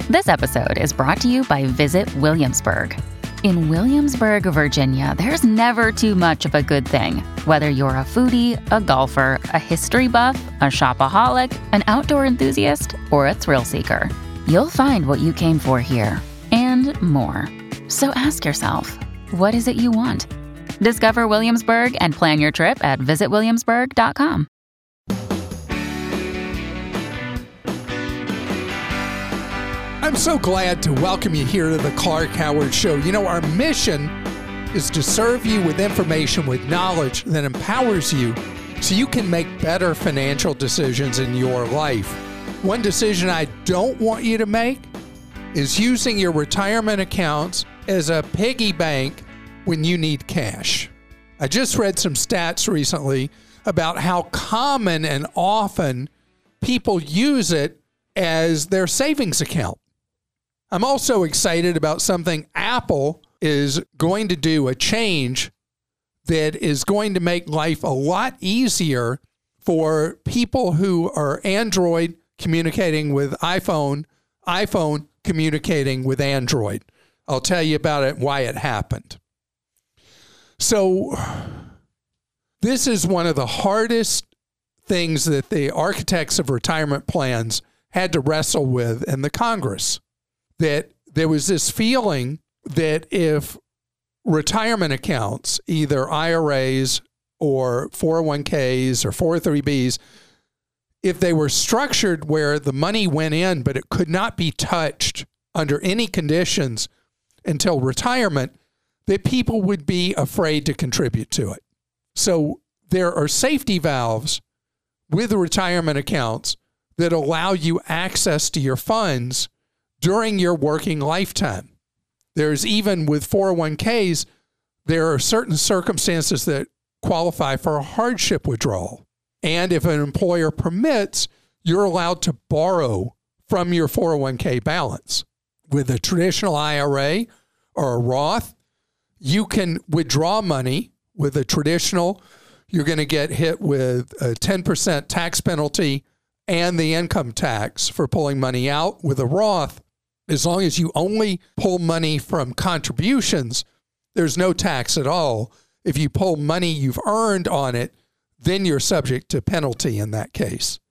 This episode is brought to you by Visit Williamsburg. In Williamsburg, Virginia, there's never too much of a good thing. Whether you're a foodie, a golfer, a history buff, a shopaholic, an outdoor enthusiast, or a thrill seeker, you'll find what you came for here and more. So ask yourself, what is it you want? Discover Williamsburg and plan your trip at visitwilliamsburg.com. I'm so glad to welcome you here to the Clark Howard Show. You know, our mission is to serve you with information, with knowledge that empowers you so you can make better financial decisions in your life. One decision I don't want you to make is using your retirement accounts as a piggy bank when you need cash. I just read some stats recently about how common and often people use it as their savings account. I'm also excited about something Apple is going to do, a change that is going to make life a lot easier for people who are Android communicating with iPhone, iPhone communicating with Android. I'll tell you about it, why it happened. So this is one of the hardest things that the architects of retirement plans had to wrestle with in the Congress. That there was this feeling that if retirement accounts, either IRAs or 401ks or 403bs, if they were structured where the money went in, but it could not be touched under any conditions until retirement, that people would be afraid to contribute to it. So there are safety valves with retirement accounts that allow you access to your funds during your working lifetime. There's even with 401ks, there are certain circumstances that qualify for a hardship withdrawal. And if an employer permits, you're allowed to borrow from your 401k balance. With a traditional IRA or a Roth, you can withdraw money. With a traditional, you're going to get hit with a 10% tax penalty and the income tax for pulling money out. With a Roth, as long as you only pull money from contributions, there's no tax at all. If you pull money you've earned on it, then you're subject to penalty in that case.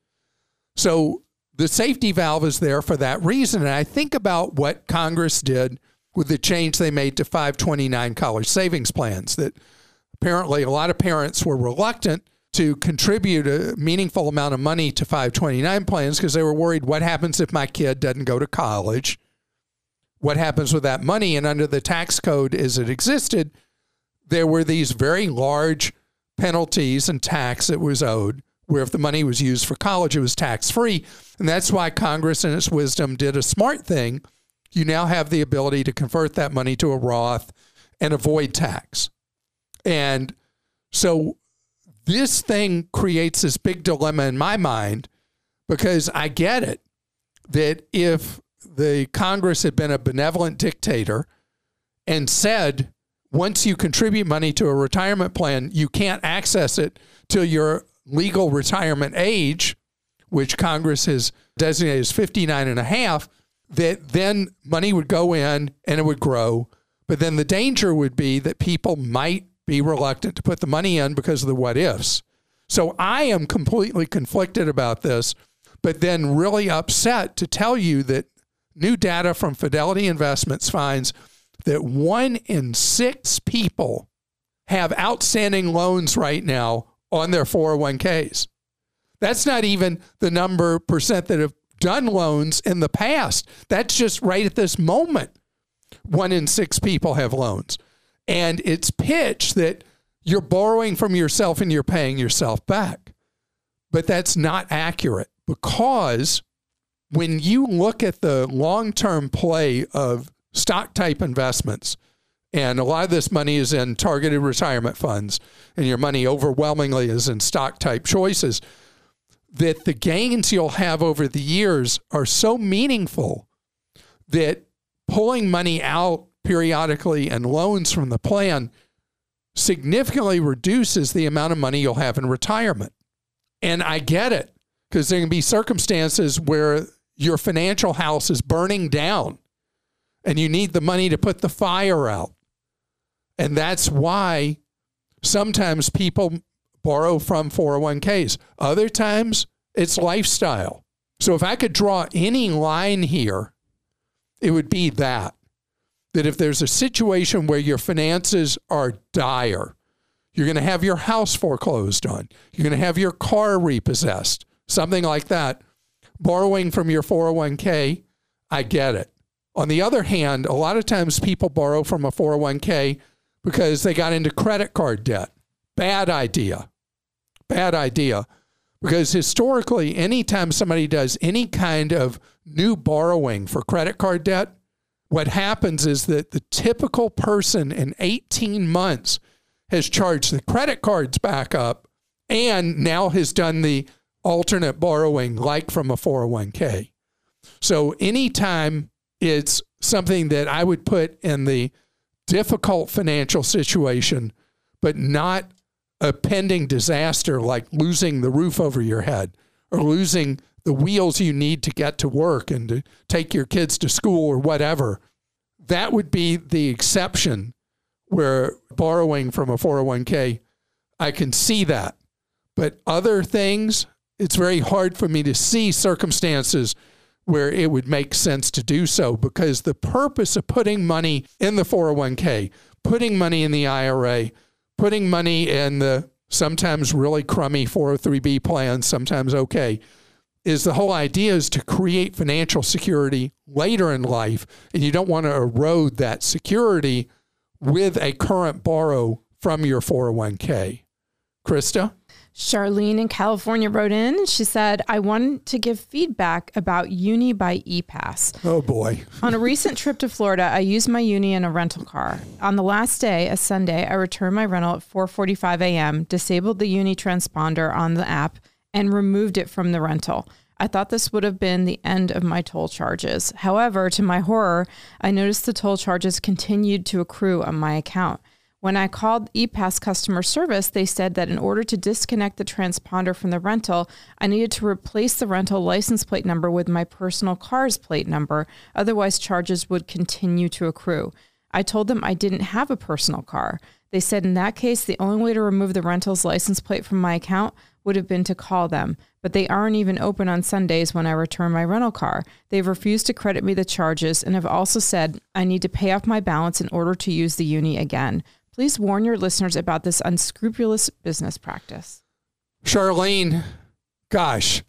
So the safety valve is there for that reason. And I think about what Congress did with the change they made to 529 college savings plans, that apparently a lot of parents were reluctant to contribute a meaningful amount of money to 529 plans because they were worried, what happens if my kid doesn't go to college? What happens with that money? And under the tax code as it existed, there were these very large penalties and tax that was owed, where if the money was used for college, it was tax-free. And that's why Congress, in its wisdom, did a smart thing. You now have the ability to convert that money to a Roth and avoid tax. And so this thing creates this big dilemma in my mind, because I get it, that if the Congress had been a benevolent dictator and said, once you contribute money to a retirement plan, you can't access it till your legal retirement age, which Congress has designated as 59 and a half, that then money would go in and it would grow. But then the danger would be that people might be reluctant to put the money in because of the what ifs. So I am completely conflicted about this, but then really upset to tell you that new data from Fidelity Investments finds that 1 in 6 people have outstanding loans right now on their 401ks. That's not even the number percent that have done loans in the past. That's just right at this moment. 1 in 6 people have loans. And it's pitched that you're borrowing from yourself and you're paying yourself back. But that's not accurate, because when you look at the long-term play of stock-type investments, and a lot of this money is in targeted retirement funds, and your money overwhelmingly is in stock-type choices, that the gains you'll have over the years are so meaningful that pulling money out periodically and loans from the plan significantly reduces the amount of money you'll have in retirement. And I get it, because there can be circumstances where your financial house is burning down and you need the money to put the fire out. And that's why sometimes people borrow from 401ks. Other times it's lifestyle. So if I could draw any line here, it would be that if there's a situation where your finances are dire, you're going to have your house foreclosed on, you're going to have your car repossessed, something like that, borrowing from your 401k, I get it. On the other hand, a lot of times people borrow from a 401k because they got into credit card debt. Bad idea. Bad idea. Because historically, anytime somebody does any kind of new borrowing for credit card debt, what happens is that the typical person in 18 months has charged the credit cards back up and now has done the alternate borrowing like from a 401k. So anytime it's something that I would put in the difficult financial situation, but not a pending disaster like losing the roof over your head or losing the wheels you need to get to work and to take your kids to school or whatever, that would be the exception where borrowing from a 401k, I can see that. But other things, it's very hard for me to see circumstances where it would make sense to do so, because the purpose of putting money in the 401k, putting money in the IRA, putting money in the sometimes really crummy 403b plans, sometimes okay, is the whole idea is to create financial security later in life, and you don't want to erode that security with a current borrow from your 401k. Krista? Charlene in California wrote in. She said, I wanted to give feedback about Uni by ePass. Oh, boy. On a recent trip to Florida, I used my Uni in a rental car. On the last day, a Sunday, I returned my rental at 4:45 a.m., disabled the Uni transponder on the app, and removed it from the rental. I thought this would have been the end of my toll charges. However, to my horror, I noticed the toll charges continued to accrue on my account. When I called ePass customer service, they said that in order to disconnect the transponder from the rental, I needed to replace the rental license plate number with my personal car's plate number. Otherwise, charges would continue to accrue. I told them I didn't have a personal car. They said in that case, the only way to remove the rental's license plate from my account would have been to call them. But they aren't even open on Sundays when I return my rental car. They've refused to credit me the charges and have also said I need to pay off my balance in order to use the Uni again. Please warn your listeners about this unscrupulous business practice. Charlene, gosh,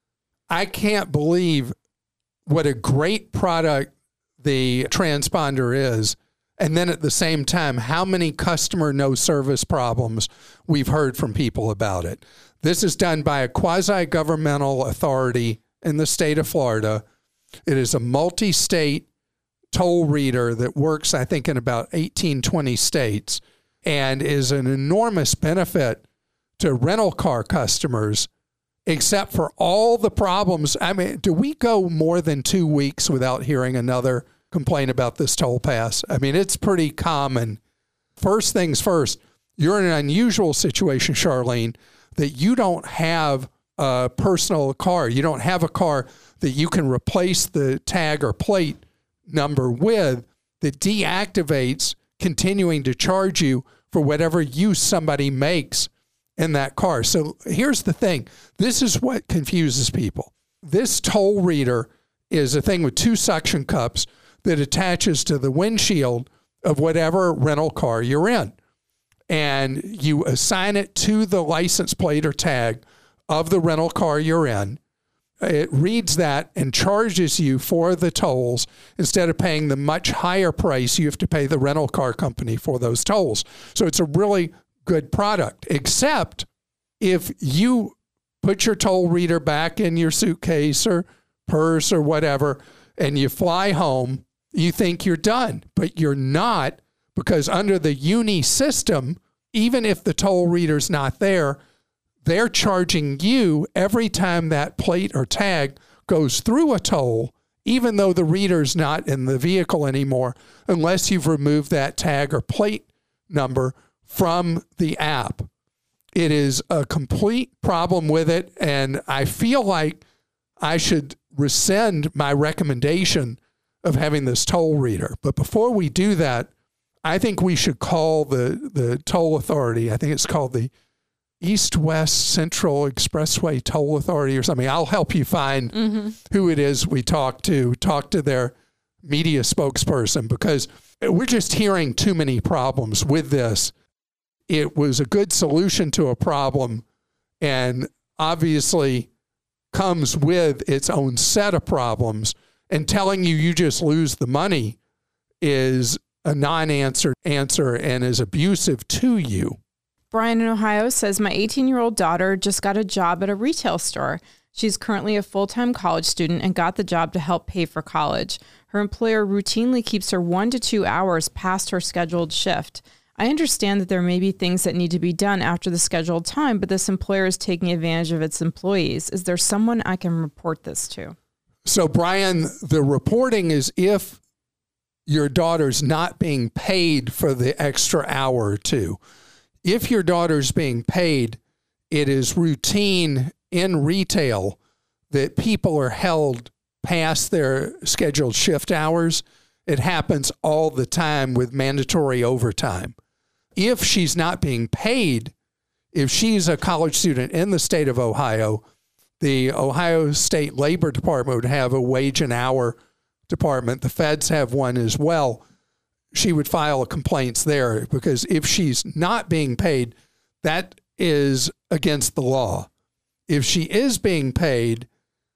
I can't believe what a great product the transponder is. And then at the same time, how many customer no service problems we've heard from people about it. This is done by a quasi-governmental authority in the state of Florida. It is a multi-state toll reader that works, I think, in about 18, 20 states, and is an enormous benefit to rental car customers, except for all the problems. I mean, do we go more than 2 weeks without hearing another complaint about this toll pass? I mean, it's pretty common. First things first, you're in an unusual situation, Charlene, that you don't have a personal car. You don't have a car that you can replace the tag or plate number with that deactivates continuing to charge you for whatever use somebody makes in that car. So here's the thing. This is what confuses people. This toll reader is a thing with two suction cups that attaches to the windshield of whatever rental car you're in. And you assign it to the license plate or tag of the rental car you're in. It reads that and charges you for the tolls. Instead of paying the much higher price, you have to pay the rental car company for those tolls. So it's a really good product, except if you put your toll reader back in your suitcase or purse or whatever, and you fly home, you think you're done, but you're not, because under the Uni system, even if the toll reader's not there, they're charging you every time that plate or tag goes through a toll, even though the reader's not in the vehicle anymore, unless you've removed that tag or plate number from the app. It is a complete problem with it, and I feel like I should rescind my recommendation of having this toll reader. But before we do that, I think we should call the toll authority. I think it's called the East-West Central Expressway Toll Authority or something. I'll help you find who it is we talk to their media spokesperson, because we're just hearing too many problems with this. It was a good solution to a problem and obviously comes with its own set of problems, and telling you just lose the money is a non-answer answer and is abusive to you. Brian in Ohio says, my 18-year-old daughter just got a job at a retail store. She's currently a full-time college student and got the job to help pay for college. Her employer routinely keeps her 1 to 2 hours past her scheduled shift. I understand that there may be things that need to be done after the scheduled time, but this employer is taking advantage of its employees. Is there someone I can report this to? So, Brian, the reporting is if your daughter's not being paid for the extra hour or two. If your daughter's being paid, it is routine in retail that people are held past their scheduled shift hours. It happens all the time with mandatory overtime. If she's not being paid, if she's a college student in the state of Ohio, the Ohio State Labor Department would have a wage and hour department. The feds have one as well. She would file complaints there, because if she's not being paid, that is against the law. If she is being paid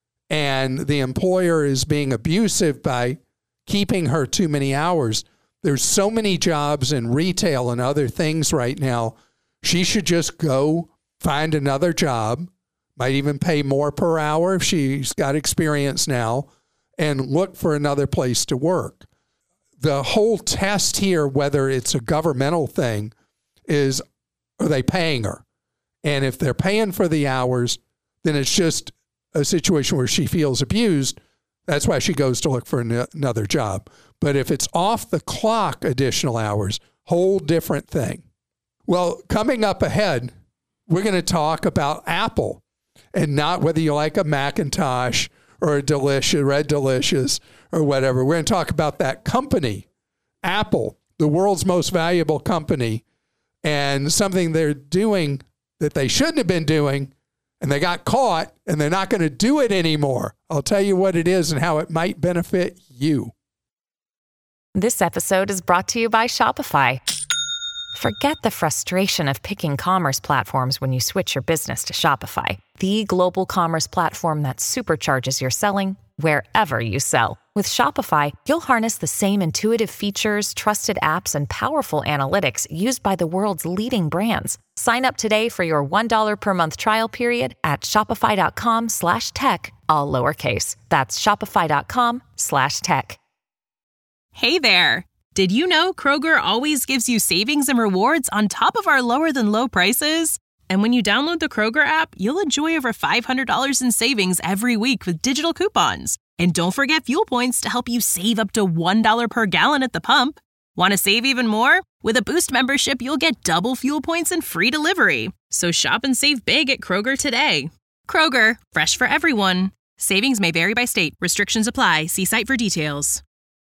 and the employer is being abusive by keeping her too many hours, there's so many jobs in retail and other things right now. She should just go find another job, might even pay more per hour if she's got experience now, and look for another place to work. The whole test here, whether it's a governmental thing, is, are they paying her? And if they're paying for the hours, then it's just a situation where she feels abused. That's why she goes to look for another job. But if it's off the clock additional hours, whole different thing. Well, coming up ahead, we're going to talk about Apple, and not whether you like a Macintosh or a Delicious, Red Delicious, or whatever. We're going to talk about that company, Apple, the world's most valuable company, and something they're doing that they shouldn't have been doing, and they got caught, and they're not going to do it anymore. I'll tell you what it is and how it might benefit you. This episode is brought to you by Shopify. Forget the frustration of picking commerce platforms when you switch your business to Shopify, the global commerce platform that supercharges your selling wherever you sell. With Shopify, you'll harness the same intuitive features, trusted apps, and powerful analytics used by the world's leading brands. Sign up today for your $1 per month trial period at shopify.com/tech, all lowercase. That's shopify.com/tech. Hey there. Did you know Kroger always gives you savings and rewards on top of our lower than low prices? And when you download the Kroger app, you'll enjoy over $500 in savings every week with digital coupons. And don't forget fuel points to help you save up to $1 per gallon at the pump. Want to save even more? With a Boost membership, you'll get double fuel points and free delivery. So shop and save big at Kroger today. Kroger, fresh for everyone. Savings may vary by state. Restrictions apply. See site for details.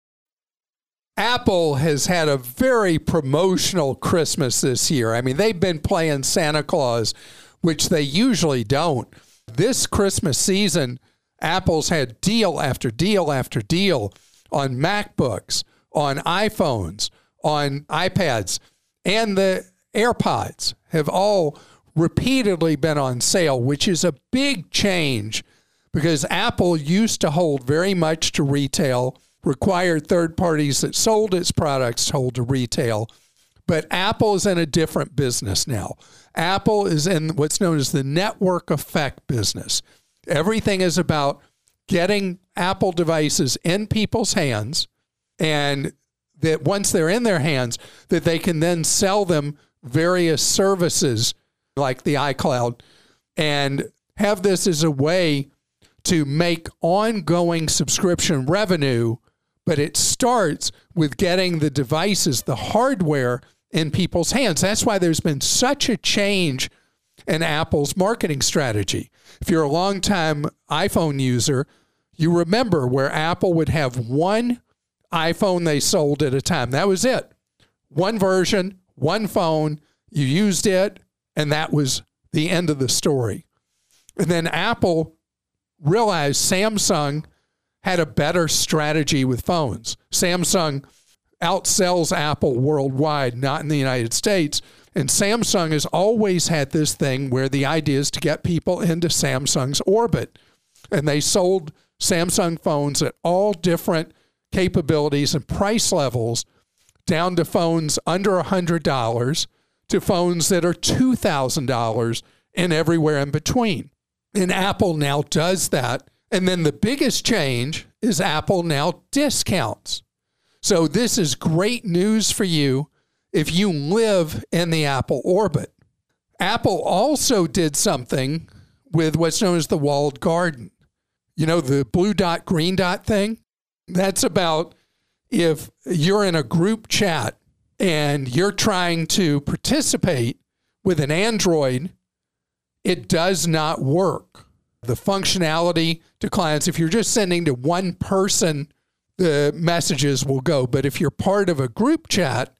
Apple has had a very promotional Christmas this year. I mean, they've been playing Santa Claus, which they usually don't. This Christmas season, Apple's had deal after deal after deal on MacBooks, on iPhones, on iPads, and the AirPods have all repeatedly been on sale, which is a big change because Apple used to hold very much to retail, required third parties that sold its products to hold to retail. But Apple is in a different business now. Apple is in what's known as the network effect business. Everything is about getting Apple devices in people's hands, and that once they're in their hands, that they can then sell them various services like the iCloud and have this as a way to make ongoing subscription revenue. But it starts with getting the devices, the hardware, in people's hands. That's why there's been such a change in Apple's marketing strategy. If you're a longtime iPhone user, You remember where Apple would have one iPhone they sold at a time. That was it. One version, one phone, you used it, and that was the end of the story. And then Apple realized Samsung had a better strategy with phones. Samsung outsells Apple worldwide, not in the United States. And Samsung has always had this thing where the idea is to get people into Samsung's orbit. And they sold Samsung phones at all different capabilities and price levels, down to phones under $100 to phones that are $2,000 and everywhere in between. And Apple now does that. And then the biggest change is Apple now discounts. So this is great news for you if you live in the Apple orbit. Apple also did something with what's known as the walled garden. You know, the blue dot, green dot thing? That's about if you're in a group chat and you're trying to participate with an Android, it does not work. The functionality to clients, if you're just sending to one person, the messages will go. But if you're part of a group chat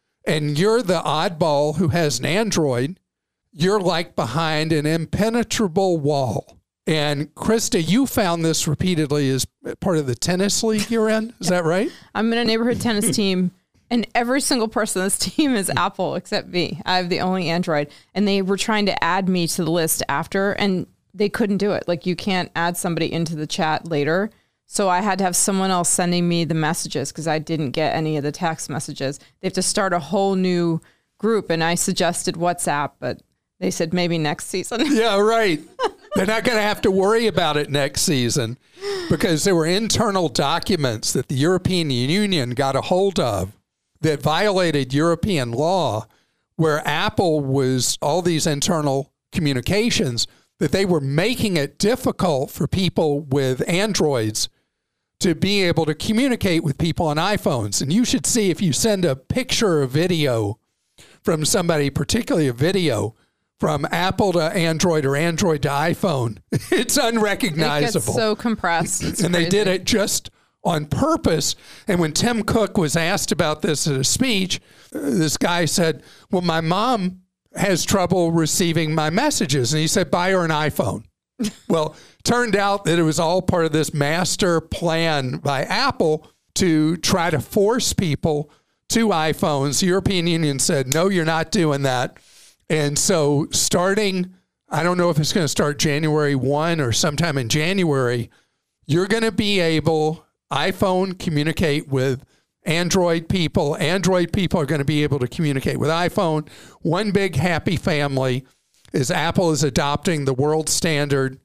and you're the oddball who has an Android, you're like behind an impenetrable wall. And Krista, you found this repeatedly as part of the tennis league you're in. Is that right? I'm in a neighborhood tennis team, and every single person on this team is Apple except me. I have the only Android. And they were trying to add me to the list after, and they couldn't do it. Like, you can't add somebody into the chat later. So I had to have someone else sending me the messages because I didn't get any of the text messages. They have to start a whole new group, and I suggested WhatsApp, but they said maybe next season. Yeah, right. They're not going to have to worry about it next season because there were internal documents that the European Union got a hold of that violated European law, where Apple was all these internal communications that they were making it difficult for people with Androids to be able to communicate with people on iPhones. And you should see, if you send a picture or video from somebody, particularly a video, from Apple to Android or Android to iPhone, it's unrecognizable. It gets so compressed. It's and crazy. They did it just on purpose. And when Tim Cook was asked about this at a speech, this guy said, well, my mom has trouble receiving my messages. And he said, buy her an iPhone. Well, turned out that it was all part of this master plan by Apple to try to force people to iPhones. The European Union said, no, you're not doing that. And so starting, I don't know if it's going to start January 1 or sometime in January, you're going to be able, iPhone communicate with Android people. Android people are going to be able to communicate with iPhone. One big happy family is Apple is adopting the world standard,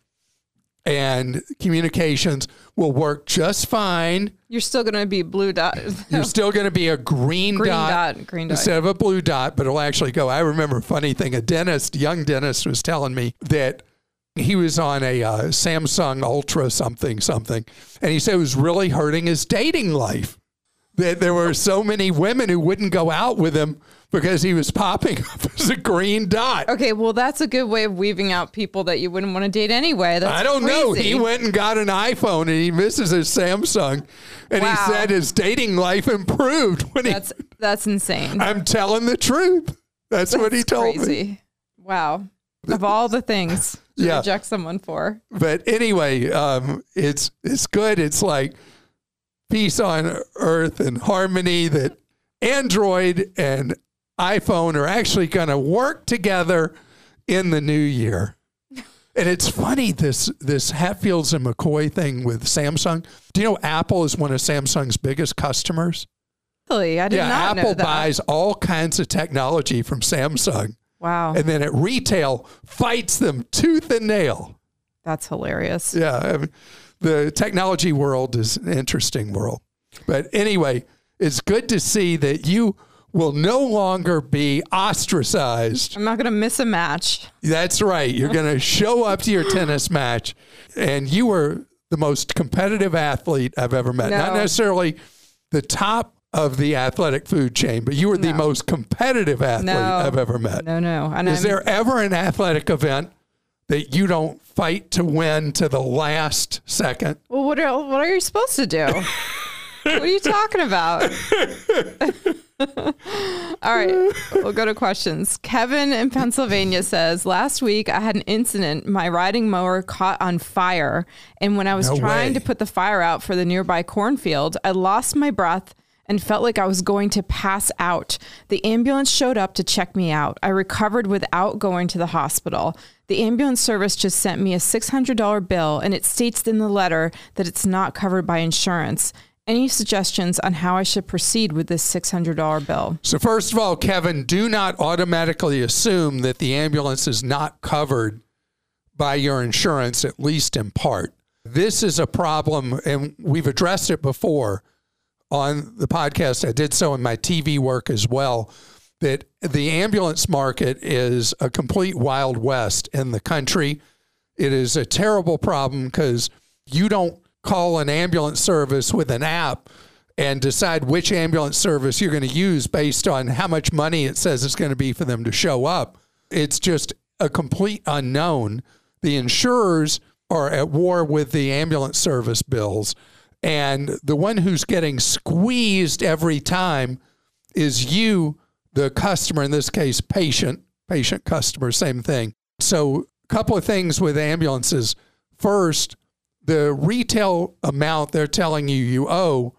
and communications will work just fine. You're still going to be blue dot. You're still going to be a green dot instead of a blue dot, but it'll actually go. I remember a funny thing. Young dentist was telling me that he was on a Samsung Ultra something, and he said it was really hurting his dating life. That there were so many women who wouldn't go out with him because he was popping up as a green dot. Okay, well, that's a good way of weaving out people that you wouldn't want to date anyway. That's I don't know. He went and got an iPhone, and he misses his Samsung. And he said his dating life improved. That's insane. I'm telling the truth. That's what he told me. Wow. Of all the things to reject someone for. But anyway, it's good. It's like peace on earth and harmony, that Android and iPhone are actually going to work together in the new year. And it's funny, this Hatfields and McCoy thing with Samsung. Do you know Apple is one of Samsung's biggest customers? Really? I did not know that. Apple buys all kinds of technology from Samsung. Wow. And then at retail fights them tooth and nail. That's hilarious. Yeah. I mean, the technology world is an interesting world. But anyway, it's good to see that you will no longer be ostracized. I'm not going to miss a match. That's right. You're going to show up to your tennis match, and you were the most competitive athlete I've ever met. No. Not necessarily the top of the athletic food chain, but you were the most competitive athlete I've ever met. No. Is there ever an athletic event that you don't fight to win to the last second. Well, what are you supposed to do? What are you talking about? All right, we'll go to questions. Kevin in Pennsylvania says, last week I had an incident. My riding mower caught on fire. And when I was trying to put the fire out for the nearby cornfield, I lost my breath and felt like I was going to pass out. The ambulance showed up to check me out. I recovered without going to the hospital. The ambulance service just sent me a $600 bill, and it states in the letter that it's not covered by insurance. Any suggestions on how I should proceed with this $600 bill? So first of all, Kevin, do not automatically assume that the ambulance is not covered by your insurance, at least in part. This is a problem, and we've addressed it before on the podcast. I did so in my TV work as well, that the ambulance market is a complete Wild West in the country. It is a terrible problem because you don't call an ambulance service with an app and decide which ambulance service you're going to use based on how much money it says it's going to be for them to show up. It's just a complete unknown. The insurers are at war with the ambulance service bills, and the one who's getting squeezed every time is you, the customer, in this case, patient, customer, same thing. So a couple of things with ambulances. First, the retail amount they're telling you owe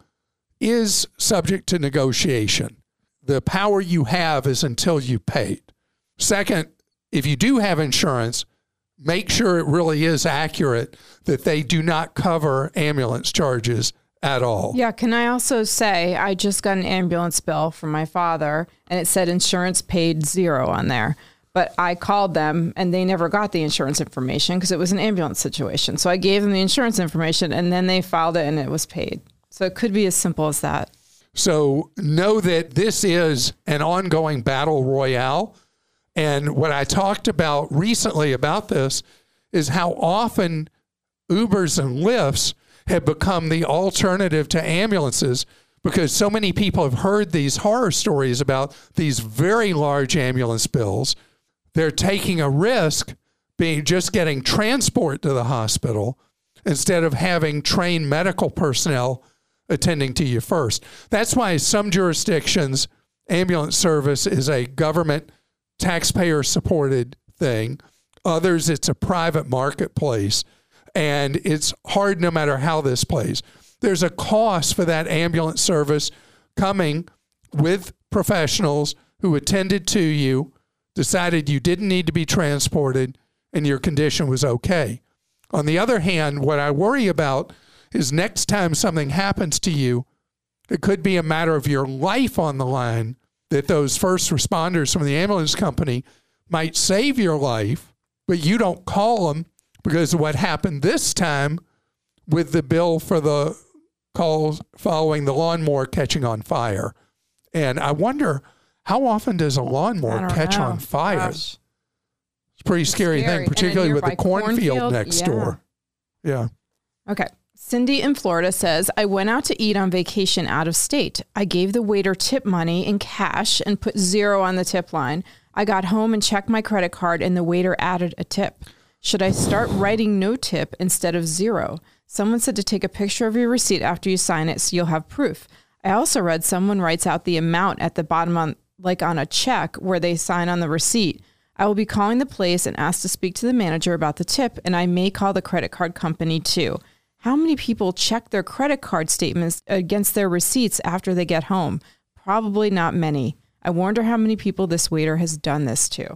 is subject to negotiation. The power you have is until you paid. Second, if you do have insurance, make sure it really is accurate that they do not cover ambulance charges at all. Yeah, can I also say I just got an ambulance bill from my father, and it said insurance paid $0 on there. But I called them, and they never got the insurance information because it was an ambulance situation. So I gave them the insurance information, and then they filed it, and it was paid. So it could be as simple as that. So know that this is an ongoing battle royale. And what I talked about recently about this is how often Ubers and Lyfts have become the alternative to ambulances because so many people have heard these horror stories about these very large ambulance bills. They're taking a risk just getting transport to the hospital instead of having trained medical personnel attending to you first. That's why some jurisdictions, ambulance service is a government taxpayer-supported thing. Others, it's a private marketplace, and it's hard no matter how this plays. There's a cost for that ambulance service coming with professionals who attended to you, decided you didn't need to be transported, and your condition was okay. On the other hand, what I worry about is next time something happens to you, it could be a matter of your life on the line, that those first responders from the ambulance company might save your life, but you don't call them because of what happened this time with the bill for the calls following the lawnmower catching on fire. And I wonder, how often does a lawnmower catch on fire? Gosh. It's a pretty scary thing, particularly with the cornfield next door. Yeah. Okay. Cindy in Florida says, I went out to eat on vacation out of state. I gave the waiter tip money in cash and put $0 on the tip line. I got home and checked my credit card and the waiter added a tip. Should I start writing no tip instead of $0? Someone said to take a picture of your receipt after you sign it so you'll have proof. I also read someone writes out the amount at the bottom on a check where they sign on the receipt. I will be calling the place and ask to speak to the manager about the tip, and I may call the credit card company too. How many people check their credit card statements against their receipts after they get home? Probably not many. I wonder how many people this waiter has done this to.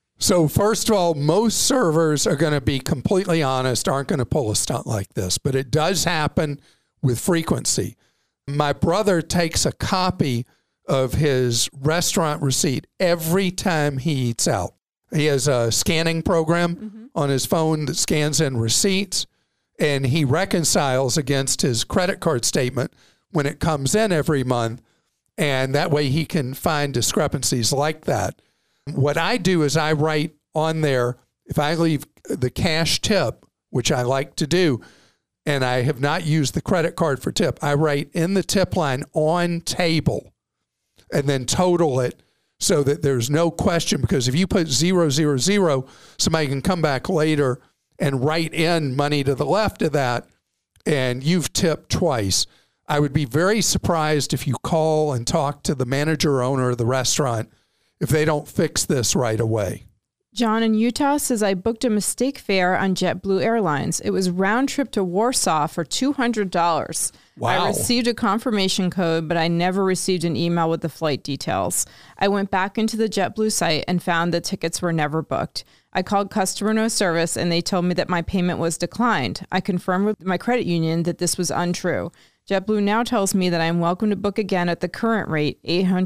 So first of all, most servers are going to be completely honest, aren't going to pull a stunt like this, but it does happen with frequency. My brother takes a copy of his restaurant receipt every time he eats out. He has a scanning program on his phone that scans in receipts, and he reconciles against his credit card statement when it comes in every month, and that way he can find discrepancies like that. What I do is I write on there, if I leave the cash tip, which I like to do, and I have not used the credit card for tip, I write in the tip line on table and then total it so that there's no question, because if you put 000, somebody can come back later and write in money to the left of that, and you've tipped twice. I would be very surprised if you call and talk to the manager or owner of the restaurant if they don't fix this right away. John in Utah says, I booked a mistake fare on JetBlue Airlines. It was round trip to Warsaw for $200. Wow. I received a confirmation code, but I never received an email with the flight details. I went back into the JetBlue site and found the tickets were never booked. I called customer service and they told me that my payment was declined. I confirmed with my credit union that this was untrue. JetBlue now tells me that I am welcome to book again at the current rate,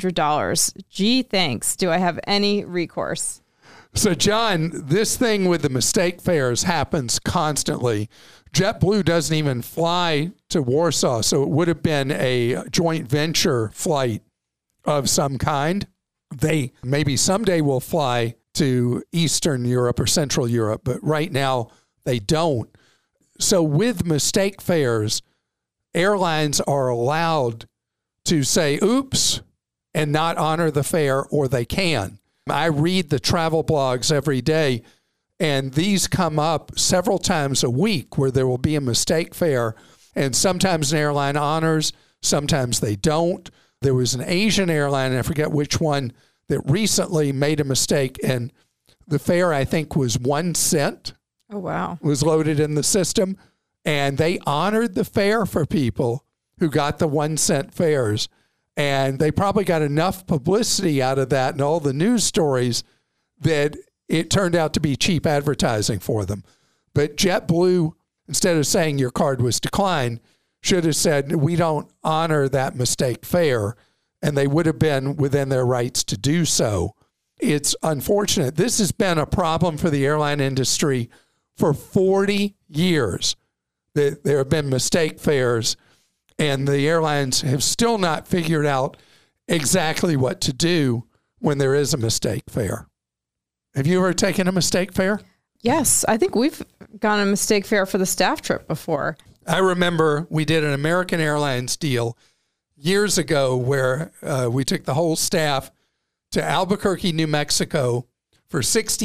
$800. Gee, thanks. Do I have any recourse? So, John, this thing with the mistake fares happens constantly. JetBlue doesn't even fly to Warsaw, so it would have been a joint venture flight of some kind. They maybe someday will fly to Eastern Europe or Central Europe, but right now they don't. So with mistake fares, airlines are allowed to say, oops, and not honor the fare, or they can. I read the travel blogs every day, and these come up several times a week where there will be a mistake fare, and sometimes an airline honors, sometimes they don't. There was an Asian airline, and I forget which one, that recently made a mistake, and the fare, I think, was 1 cent. Oh, wow. Was loaded in the system, and they honored the fare for people who got the 1 cent fares. And they probably got enough publicity out of that and all the news stories that it turned out to be cheap advertising for them. But JetBlue, instead of saying your card was declined, should have said, we don't honor that mistake fare. And they would have been within their rights to do so. It's unfortunate. This has been a problem for the airline industry for 40 years. There have been mistake fares, and the airlines have still not figured out exactly what to do when there is a mistake fare. Have you ever taken a mistake fare? Yes, I think we've gone a mistake fare for the staff trip before. I remember we did an American Airlines deal years ago where we took the whole staff to Albuquerque, New Mexico for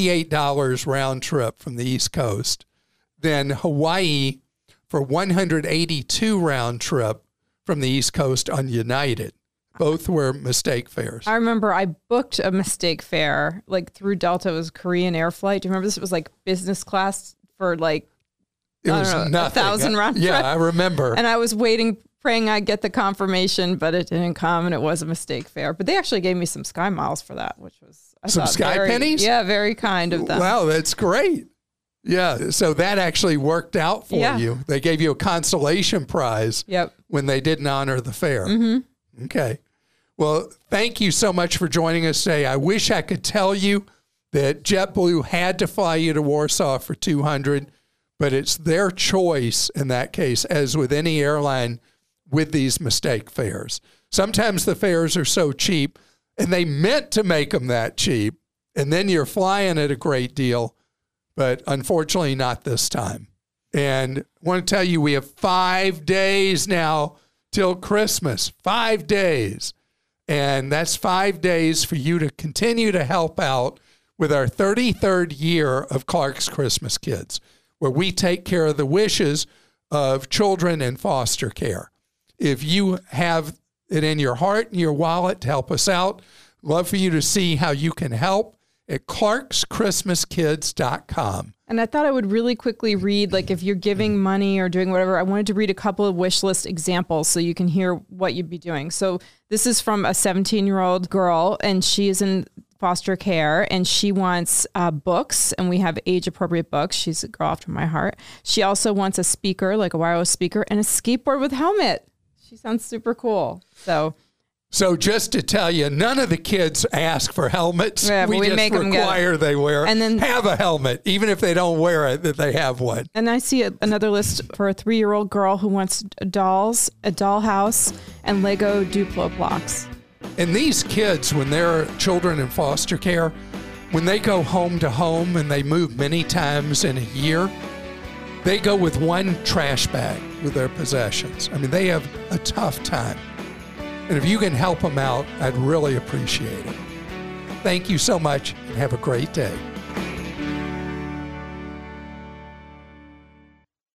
$68 round trip from the East Coast. Then Hawaii for $182 round trip from the East Coast on United. Both were mistake fares. I remember I booked a mistake fare like through Delta. It was Korean Air flight. Do you remember this? It was like business class for like, It was nothing. 1,000 round trip. Yeah, I remember. And I was waiting, praying I'd get the confirmation, but it didn't come, and it was a mistake fare. But they actually gave me some Sky Miles for that, which was some Sky Pennies? Yeah, very kind of them. Wow, that's great. Yeah, so that actually worked out for you. They gave you a consolation prize when they didn't honor the fare. Mm-hmm. Okay. Well, thank you so much for joining us today. I wish I could tell you that JetBlue had to fly you to Warsaw for $200, but it's their choice in that case, as with any airline with these mistake fares. Sometimes the fares are so cheap, and they meant to make them that cheap, and then you're flying at a great deal, but unfortunately not this time. And I want to tell you, we have 5 days now till Christmas, 5 days. And that's 5 days for you to continue to help out with our 33rd year of Clark's Christmas Kids, where we take care of the wishes of children in foster care. If you have it in your heart and your wallet to help us out, love for you to see how you can help at clarkschristmaskids.com. And I thought I would really quickly read, like if you're giving money or doing whatever, I wanted to read a couple of wish list examples so you can hear what you'd be doing. So this is from a 17-year-old girl, and she is in foster care, and she wants books, and we have age-appropriate books. She's a girl after my heart. She also wants a speaker, like a wireless speaker, and a skateboard with helmet. She sounds super cool. So just to tell you, none of the kids ask for helmets. Yeah, we just make require they wear and then have a helmet, even if they don't wear it, that they have one. And I see another list for a 3-year-old girl who wants dolls, a dollhouse, and Lego Duplo blocks. And these kids, when they're children in foster care, when they go home to home and they move many times in a year, they go with one trash bag with their possessions. I mean, they have a tough time. And if you can help them out, I'd really appreciate it. Thank you so much and have a great day.